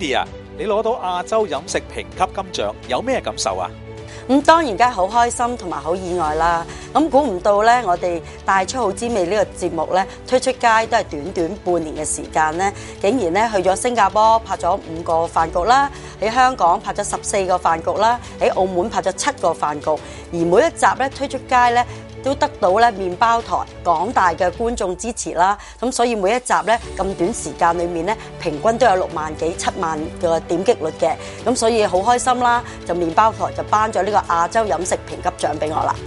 Sandy 啊，你攞到亞洲飲食評級金獎，有咩感受啊？ 當然梗係好開心同埋好意外啦！估唔到咧，我哋帶出好滋味呢個節目咧推出街都係短短半年嘅時間咧，竟然咧去咗新加坡拍咗5個飯局啦，喺香港拍咗14個飯局啦，喺澳門拍咗7個飯局，而每一集咧推出街咧都得到咧麵包台廣大嘅觀眾支持啦，咁所以每一集咧咁短時間裏面咧平均都有6萬幾7萬嘅點擊率嘅，咁所以好開心啦！就麵包台就頒咗呢個亞洲飲食評級獎俾我啦。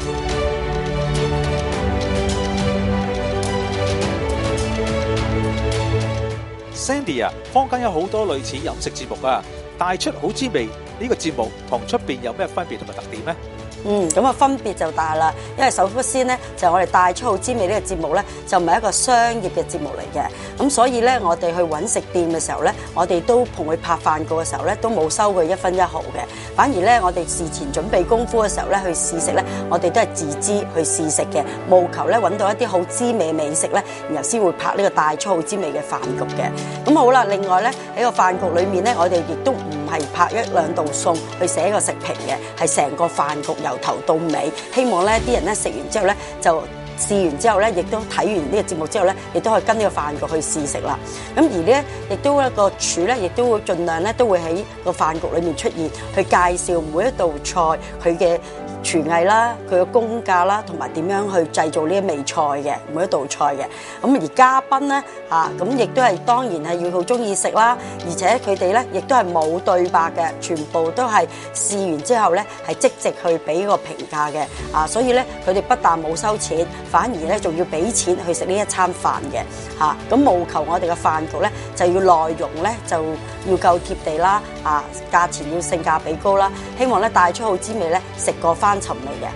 Sandy 啊，坊間有好多類似飲食節目啊，帶出好滋味呢個節目同出邊有咩分別同埋特點呢？ 咁啊分別就大啦，因為首先咧就我哋帶出好滋味呢個節目咧就唔係一個商業嘅節目嚟嘅，咁所以咧我哋去揾食店嘅時候咧，我哋都同佢拍飯局嘅時候咧都冇收佢1分1毫嘅，反而咧我哋事前準備功夫嘅時候咧去試食咧，我哋都係自資去試食嘅，務求咧揾到一啲好滋味美食咧，然後先會拍呢個帶出好滋味嘅飯局嘅。咁好啦，另外咧喺個飯局裏面咧，我哋亦都唔係拍1兩道餸去寫一個食評嘅，係成個飯局由頭到尾，希望咧啲人咧食完之後咧就試完之後咧，亦都睇完呢個節目之後咧，亦都可以跟呢個飯局去試食啦。咁而咧亦都一個廚咧，亦都會盡量咧都會喺個飯局裏面出現，去介紹每一道菜佢嘅廚藝啦，佢嘅功架啦，同埋點樣去製造呢啲味菜嘅每一道菜嘅。咁而嘉賓咧咁亦都係當然係要好中意食啦，而且佢哋咧亦都係冇對白嘅，全部都係試完之後咧係即席去俾個評價嘅。所以咧佢哋不但冇收錢，反而咧仲要俾錢去食呢一餐飯嘅。咁務求我哋嘅飯局咧就要內容咧就要夠貼地啦，價錢要性價比高啦，希望咧帶出好滋味咧食過翻尋味嘅。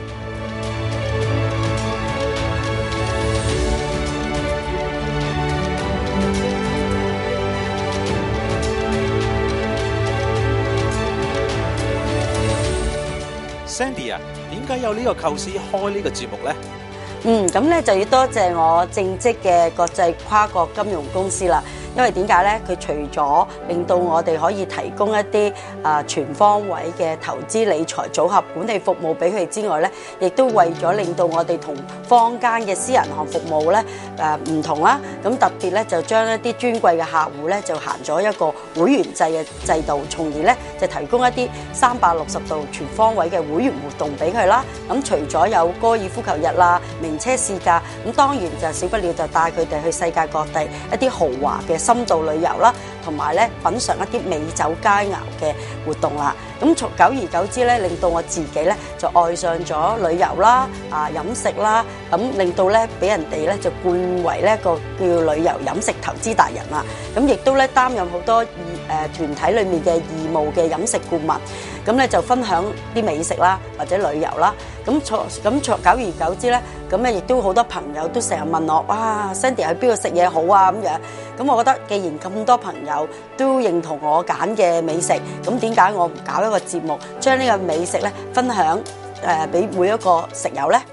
Sandy 啊，點解有呢個構思開呢個節目呢？ 咁咧就要多謝我正職嘅國際跨國金融公司啦。因為點解咧？佢除咗令到我哋可以提供一啲全方位嘅投資理財組合管理服務俾佢哋之外咧，亦都為咗令到我哋同坊間嘅私人行服務咧唔同啦。咁特別咧就將一啲尊貴嘅客戶咧就行咗一個會員制嘅制度，從而咧就提供一啲360度全方位嘅會員活動俾佢啦。咁除咗有高爾夫球日啦、名車試駕，咁當然就少不了就帶佢哋去世界各地一啲豪華嘅深度旅遊啦，同埋咧品嚐一啲美酒佳肴嘅活動啦。咁從久而久之咧，令到我自己咧就愛上咗旅遊啦、飲食啦，咁令到咧俾人哋咧就冠為呢一個叫旅遊飲食投資達人啦。咁亦都咧擔任好多團體裏面嘅義務嘅飲食顧問，咁咧就分享啲美食啦或者旅遊啦。咁久而久之咧，咁咧亦都好多朋友都成日問我，哇 ，Sandy 去邊度食嘢好啊咁樣。咁我覺得既然咁多朋友都認同我揀嘅美食，咁點解我唔搞一個節目，將呢個美食咧分享俾每一個食友咧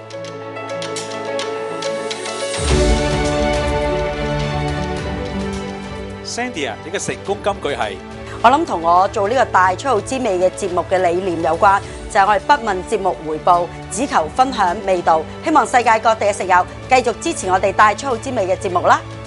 ？Sandy 啊，你嘅成功金句係？ 我諗同我做呢個帶出好滋味嘅節目嘅理念有關，就係我哋不問節目回報，只求分享味道。希望世界各地嘅食友繼續支持我哋帶出好滋味嘅節目啦。